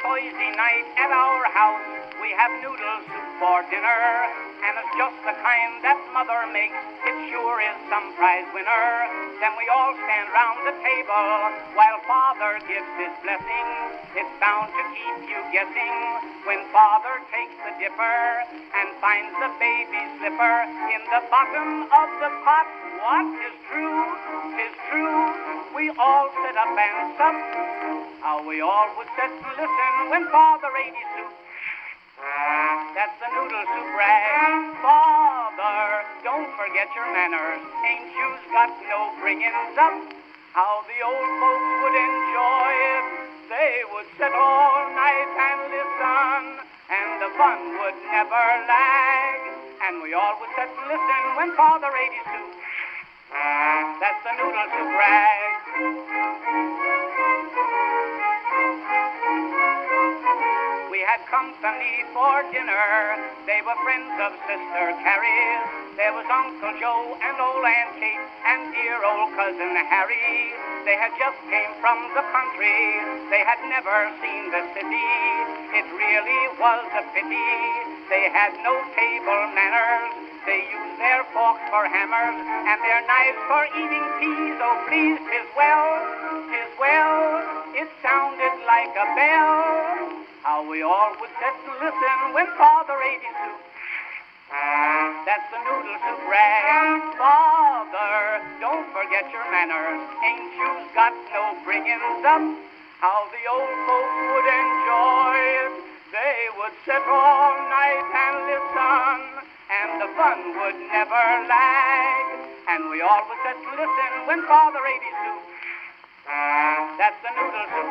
noisy night at our house. We have noodle soup for dinner, and it's just the kind that mother makes. It sure is some prize winner. Then we all stand round the table while father gives his blessing. It's bound to keep you guessing when father takes the dipper and finds the baby slipper in the bottom of the pot. What is true? 'Tis true. We all sit up and sup. How we all would sit and listen when father ate his soup. That's the noodle soup rag. Father, don't forget your manners. Ain't you's got no bringings up? How the old folks would enjoy it. They would sit all night and listen, and the fun would never lag. And we all would sit and listen when father ate his soup. That's the noodle soup rag. We had company for dinner. They were friends of Sister Carrie. There was Uncle Joe and old Aunt Kate and dear old cousin Harry. They had just came from the country. They had never seen the city. It really was a pity. They had no table manners. They used their forks for hammers and their knives for eating peas. Oh, please, 'tis well, 'tis well. It sounded like a bell. How we all would sit and listen when father ate his soup. That's the noodle soup rag. Father, don't forget your manners. Ain't you's got no bringings up? How the old folks would enjoy it. They would sit all night and listen, and the fun would never lag. And we all would sit and listen when father ate his soup. That's the noodle soup